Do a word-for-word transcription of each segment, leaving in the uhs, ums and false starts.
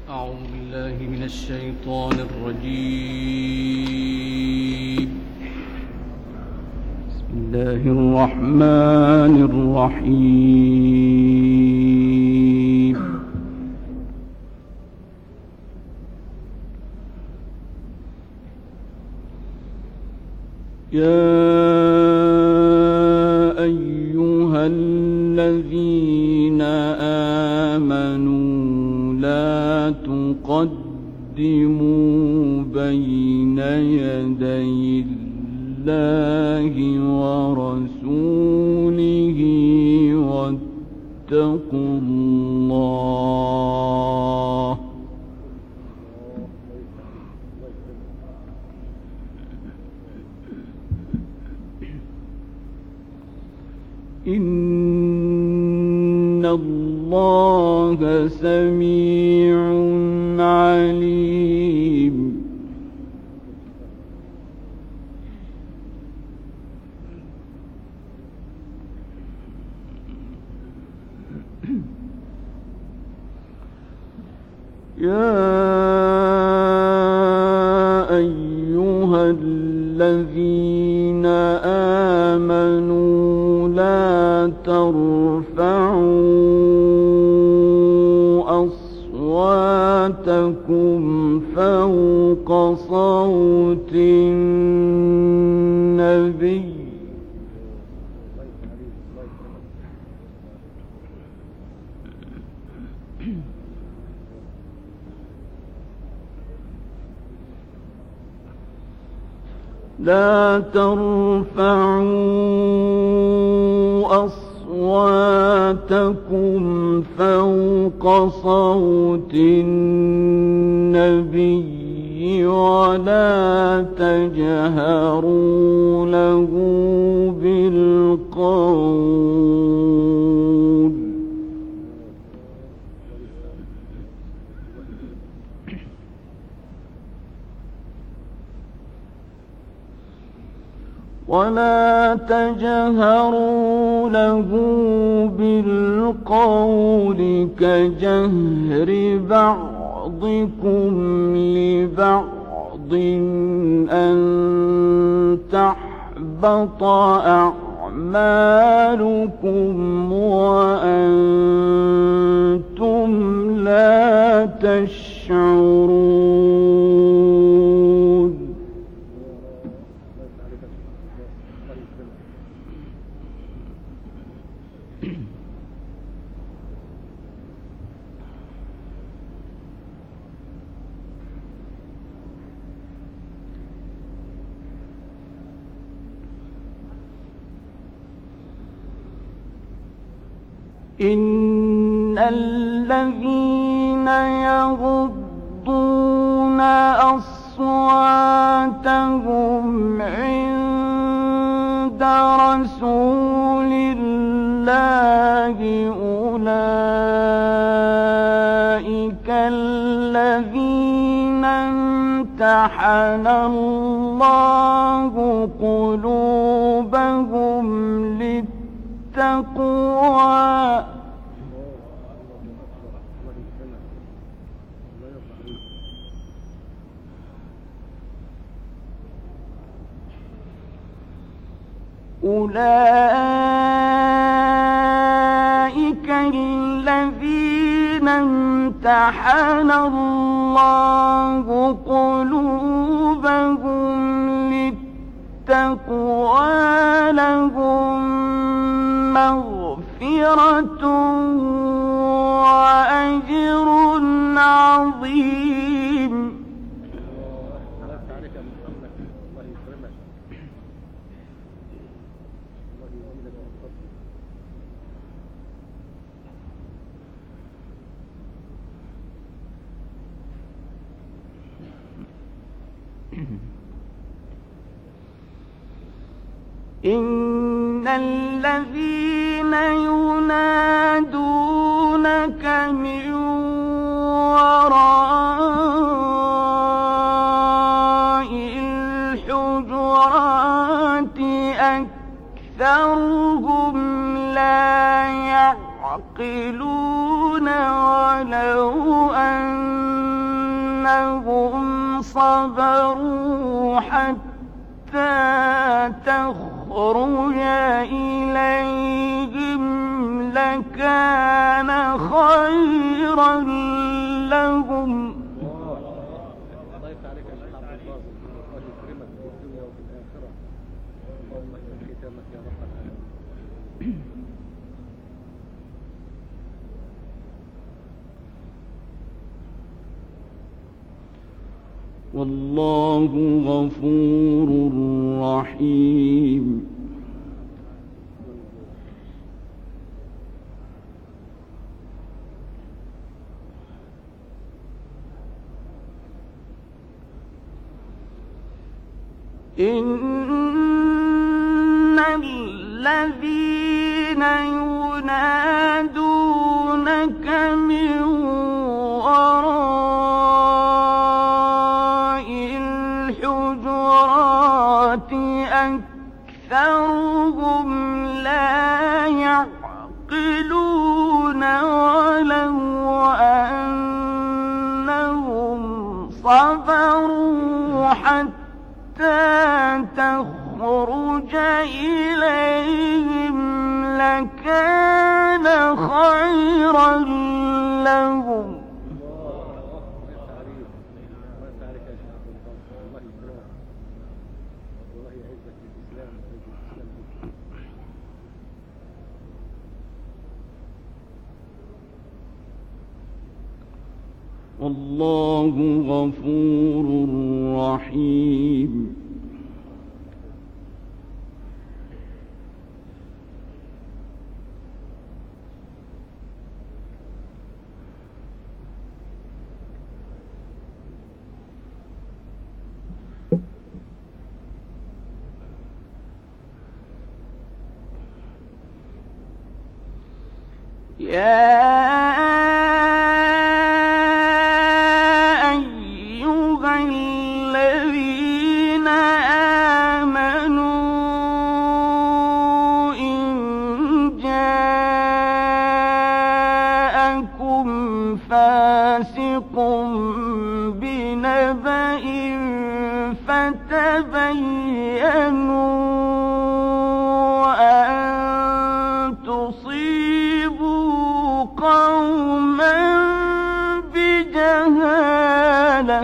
أعوذ بالله من الشيطان الرجيم. بسم الله الرحمن الرحيم. يا أيها الذين آمنوا لا تقدموا بين يدي الله ورسوله واتقوا الله إن الله سميع عليم. يا أيها الذين آمنوا لا ترفعوا أصواتكم فوق صوت النبي لا ترفعوا أصواتكم فوق صوت النبي ولا تجهروا له بالقول ولا تجهروا له بالقول كجهر بعضكم لبعض أن تحبط أعمالكم وأنتم لا تشعرون. إن الذين يغضون أصواتهم عند رسول الله أولئك الذين امتحن الله قلوبهم للتقوى أولئك الذين امتحن الله قلوبهم للتقوى لهم مغفرة وأجر عظيم. إن الذين ينادونك من وراء الحجرات أكثرهم لا يعقلون ولو أن صبروا حتى تخرج إليهم لكان خيرا لهم. والله غفور رحيم. إن الذين ينادونك من وراء الحجرات أكثرهم لا يعقلون ولو أنهم صبروا حتى تخرج إليهم لكان خيرا لهم. والله غفور رحيم. يا بنبأ فتبينوا أن تصيبوا قوما بجهالة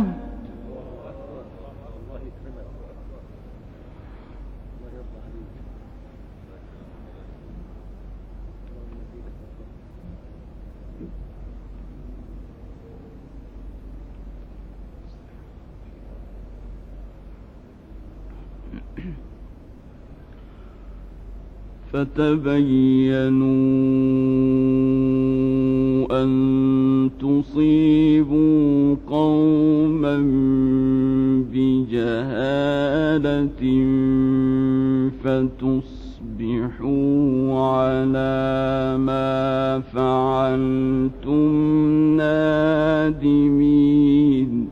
فتبينوا أن تصيبوا قوما بجهالة فتصبحوا على ما فعلتم نادمين.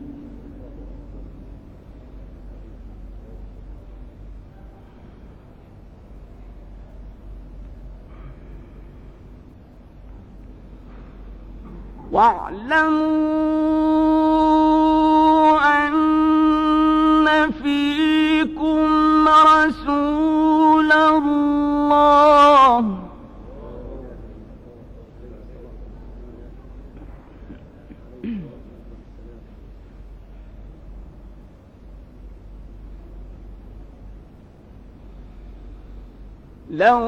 واعلموا أن فيكم رسول الله لو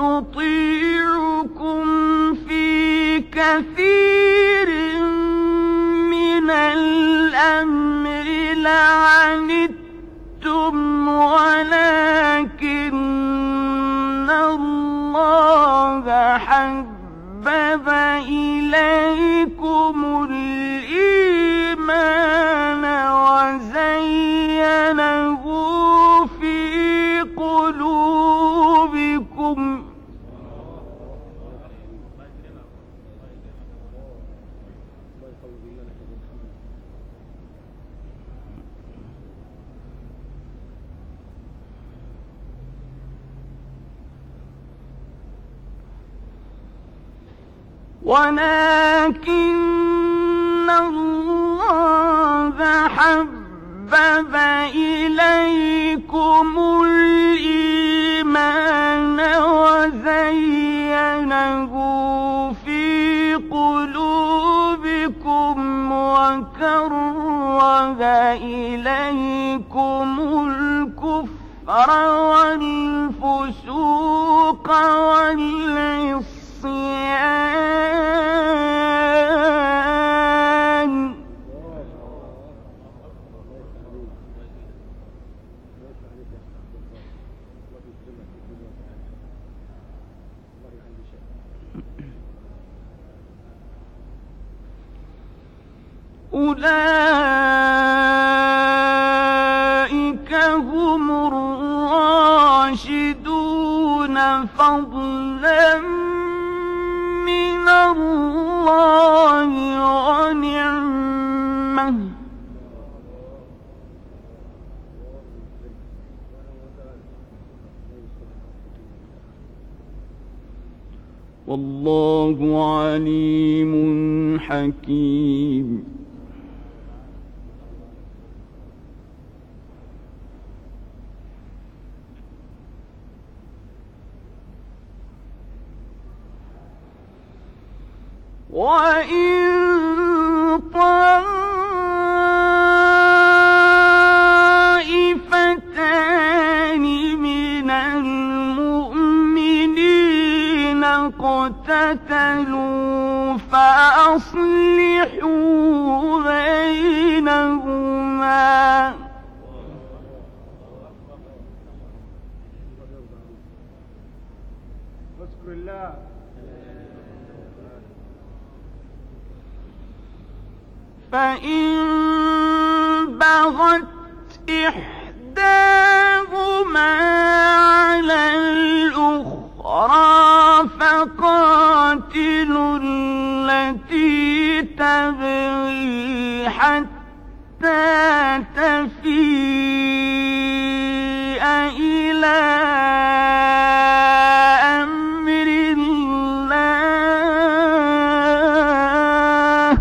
يطيعكم في كثير من الأمر لعنتم ولكن الله حبب إليكم الإيمان وزينه في قلوبكم ولكن الله حبب إليكم الإيمان وزينه في قلوبكم وكره إليكم الكفر والفسوق والعصيان أولئك هم الراشدون فضلا من الله ونعمة والله عليم حكيم. وإن طائفتان من المؤمنين اقتتلوا فأصلحوا بينهما واذكر الله فإن بغت إحداهما على الأخرى فقاتلوا التي تبغي حتى تفيء إلى أمر الله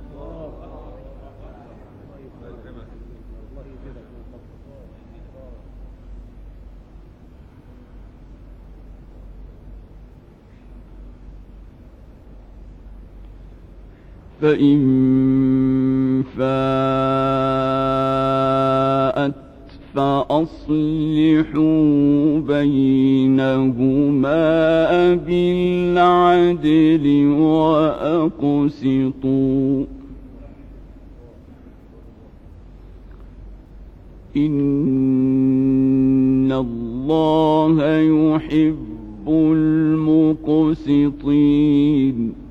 فإن فاءت فأصلحوا بينهما بالعدل وأقسطوا إن الله يحب المقسطين.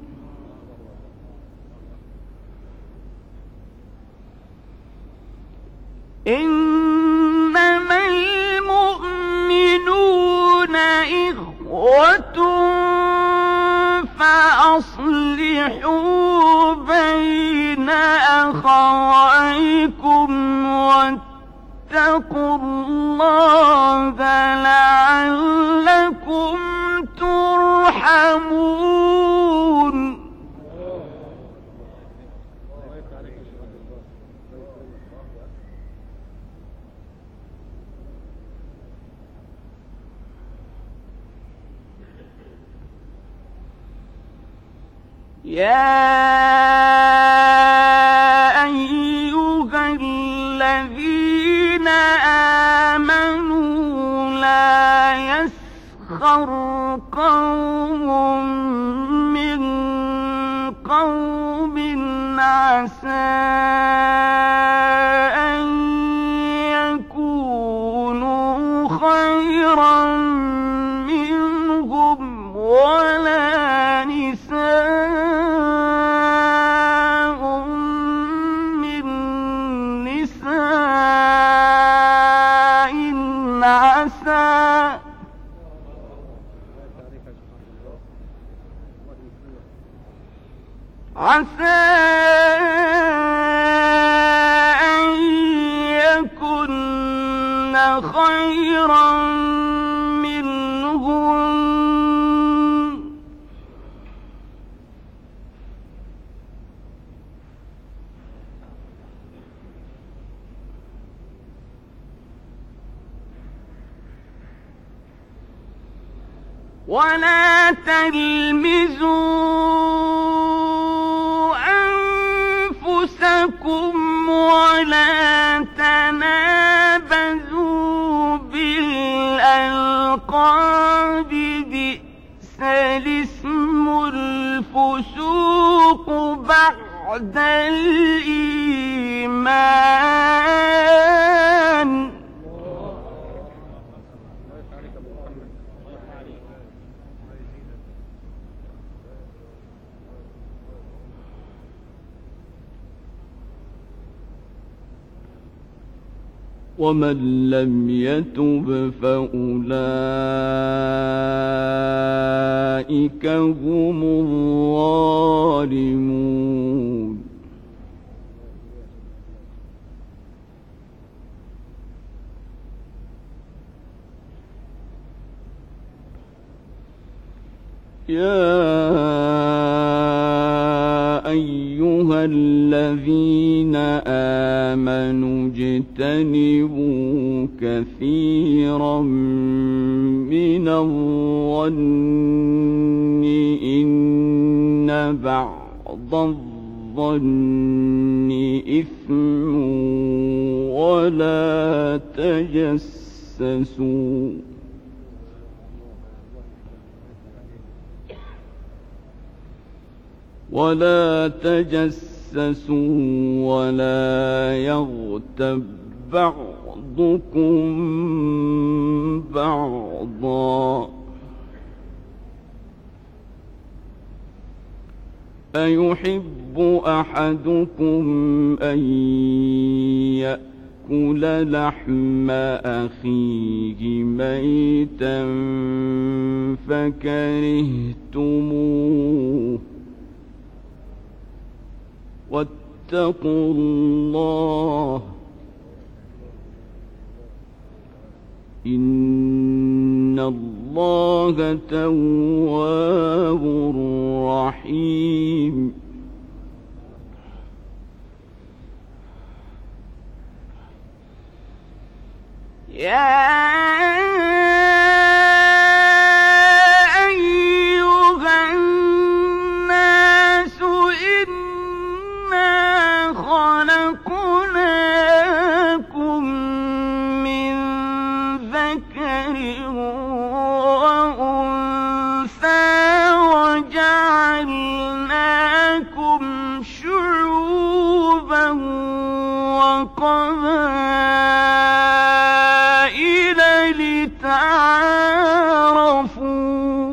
إنما المؤمنون إخوة فأصلحوا بين أخويكم واتقوا الله لعلكم ترحمون. يا أيها الذين آمنوا لا يسخر قوم من قوم عسى أن يكونوا خيرا منهم ولا نساء من نساء عسى عسى أن يكن خيرا منهم ولا تلمزوا أنفسكم ولا تنابزوا بالألقاب بئس الاسم الفسوق بعد الإيمان. ومن لم يتب فأولئك هم الظالمون. يا أيها الذين آمنوا اجتنبوا كثيرا من الظن إن بعض الظن إثم ولا تجسسوا ولا تجسسوا ولا يغتب بعضكم بعضا أيحب أحدكم أن يأكل لحم أخيه ميتا فكرهتموه واتقوا الله إن الله تواب رحيم. يا وقبائل لتعارفوا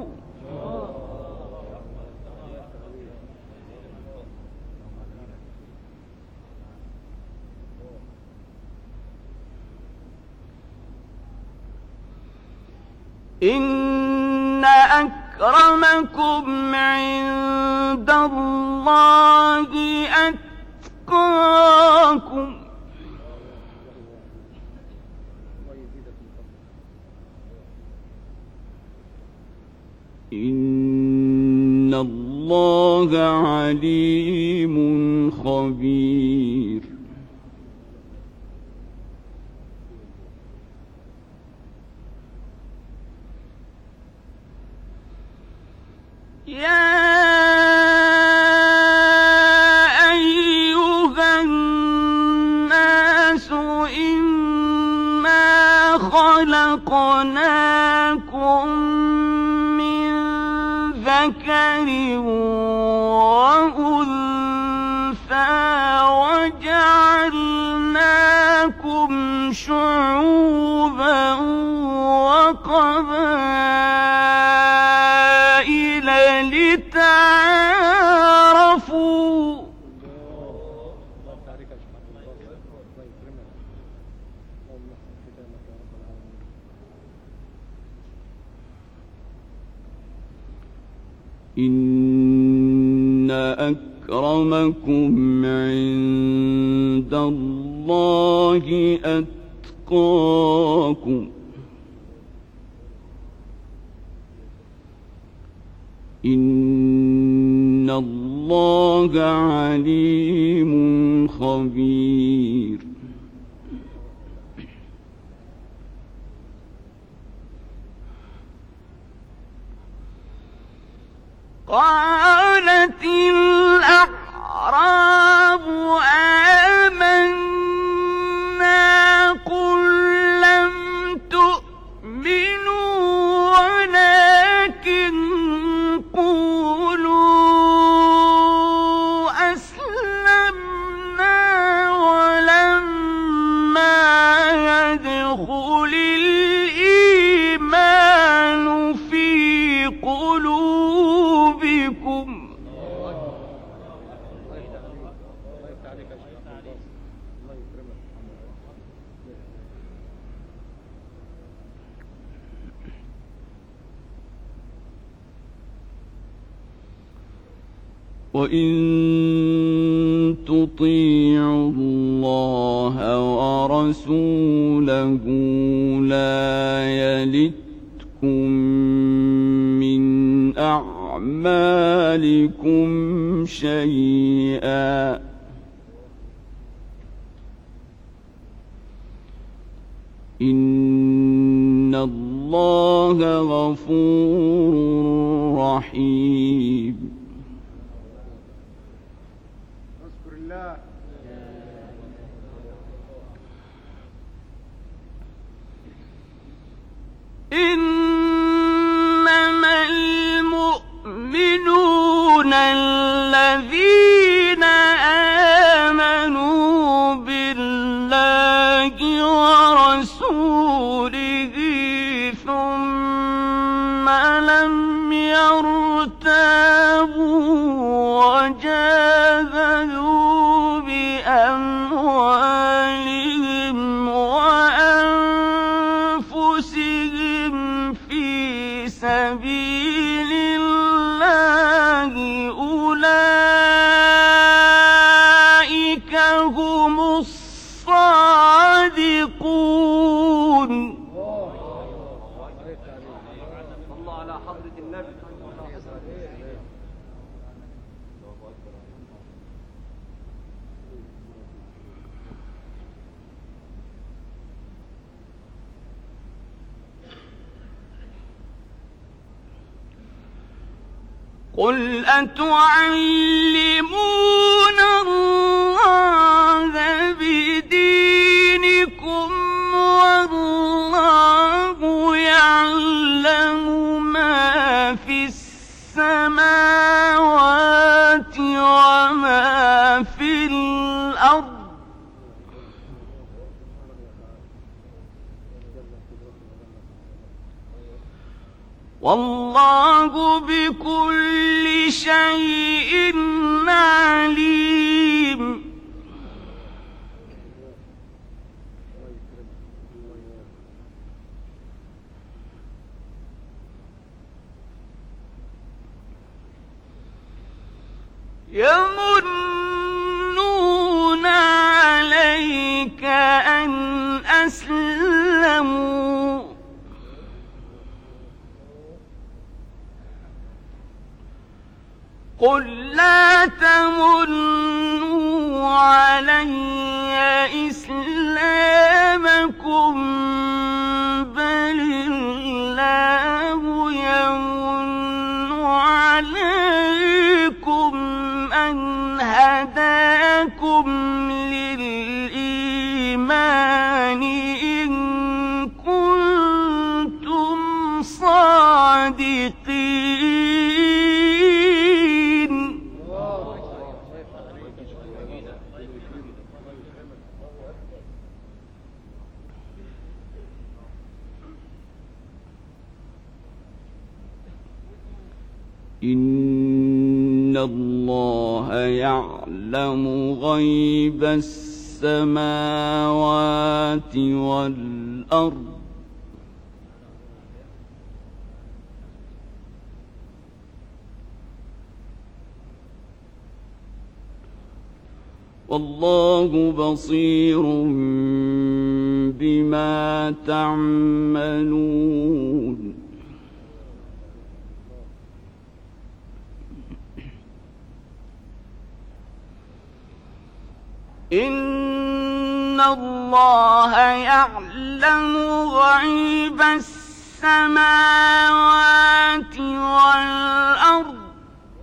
إن أكرمكم عند الله أتقاكم إن الله عليم خبير. يا أيها الناس إنا خلقناكم من ذكر وأنثى وجعلناكم شعوبا وقبائل لتعارفوا إن أكرمكم عند الله أتقاكم إن الله عليم خبير. قالت الأعراب آمنا قل لم تؤمنوا ولكن قولوا أسلمنا ولما يدخل الإيمان في قلوبكم وإن تطيعوا الله ورسوله لا يلتكم من أعمالكم شيئا إن الله غفور رحيم. إنما المؤمنون الذين آمنوا بالله ورسوله ثم لم يرتابوا وجاهدوا بأموالهم وأنفسهم في سبيل الله أولئك هم الصادقون. الله على حضرة النبي. قل أتعلمون الله بدينكم والله يعلم ما في السماوات وما في الأرض والله بكل شيء عليم. يمنون عليك أن أسلموا قل لا تمنوا علي إسلامكم بل الله يمن عليكم أن هداكم للإيمان إن كنتم صادقين. إن الله يعلم غيب السماوات والأرض والله بصير بما تعملون. إن الله يعلم غيب السماوات والأرض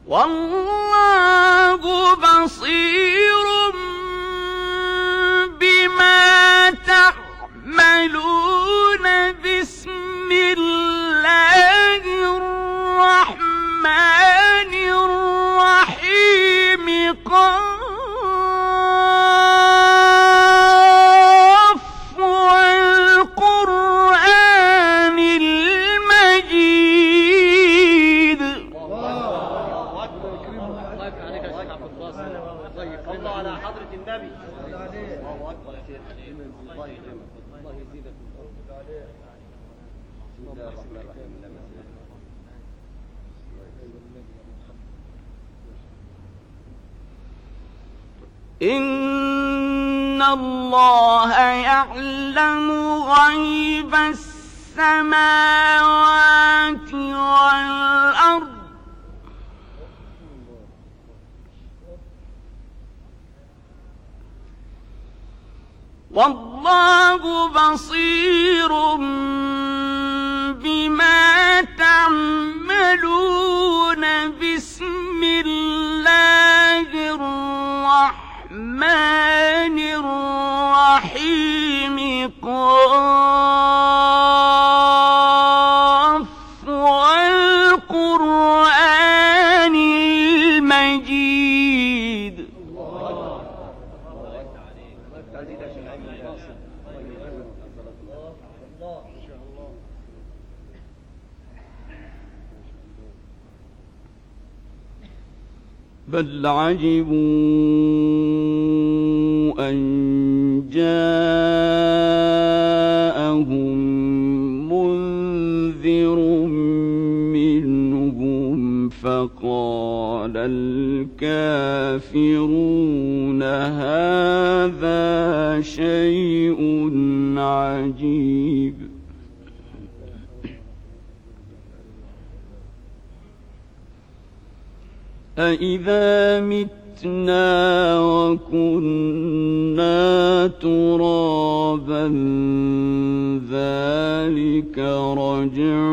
والله بصير بما تعملون. بسم الله الرحمن الرحيم. قاف والقرآن المجيد. الله على حضرة النبي. الله أكبر يا شيخ. الله يكرمك. الله يزيدك. بسم الله الرحمن الرحيم. إن الله يعلم غيب السماوات والأرض والله بصير بما تعملون. بسم الله الرحمن الرحيم. قاف والقرآن المجيد. بل عجبوا أن جاءهم منذر منهم فقال الكافرون هذا شيء عجيب. أإذا متنا وكنا ترابا ذلك رجع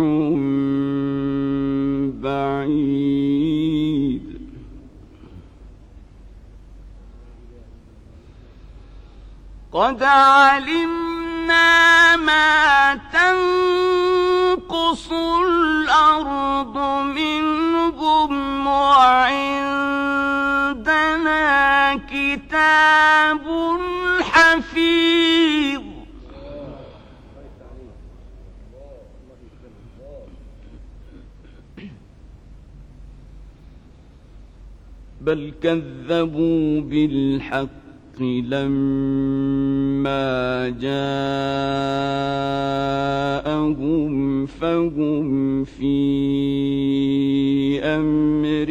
بعيد. قد علمنا ما تنقص الأرض منهم وعندنا كتاب حفيظ. بل كذبوا بالحق لما جاءهم فهم في أمر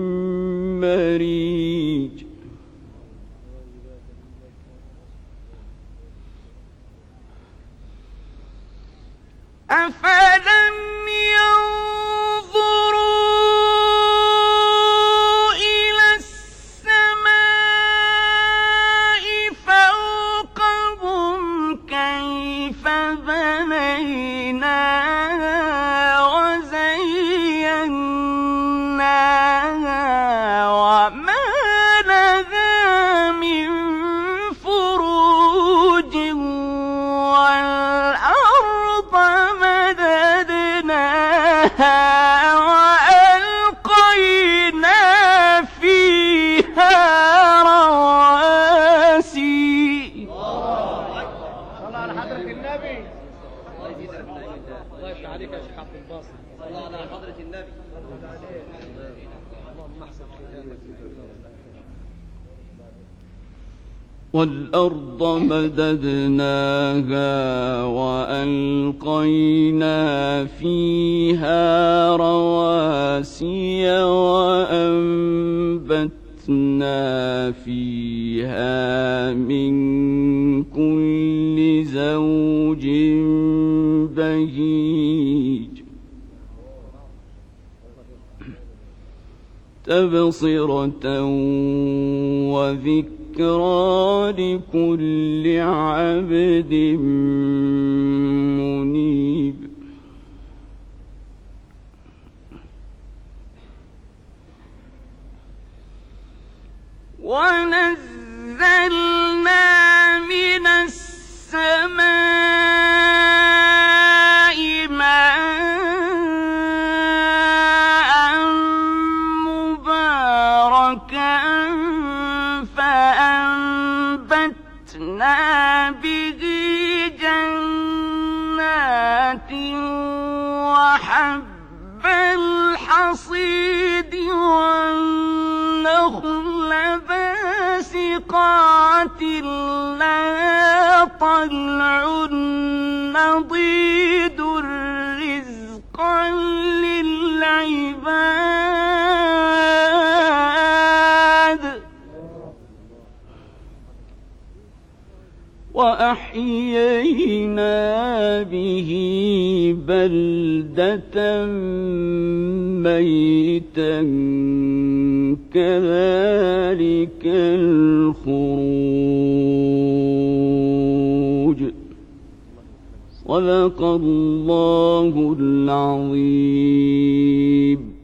مريج. أفلم ينظروا إلى السماء فوقهم كيف بنيناها وزيناها وما لها من فروج والأرض مددناها وألقينا فيها رواسي. صلى على حضرة النبي. الله يزيدك. الله يفتح عليك يا شيخ عبد الباسط. صلى على حضرة النبي. اللهم احسن ختامك. والأرض مددناها وألقينا فيها رواسي وأنبتنا فيها من كل زوج بهيج تبصرة وذكرى لكل عبد منيب. أنزلنا من السماء ماء مباركا فأنبتنا به جنات وحب الحصيد والنخل باسقات لها طلع نضيد رزقا للعباد وأحيينا به بلدة ميتا كذلك الخروج صدق الله العظيم.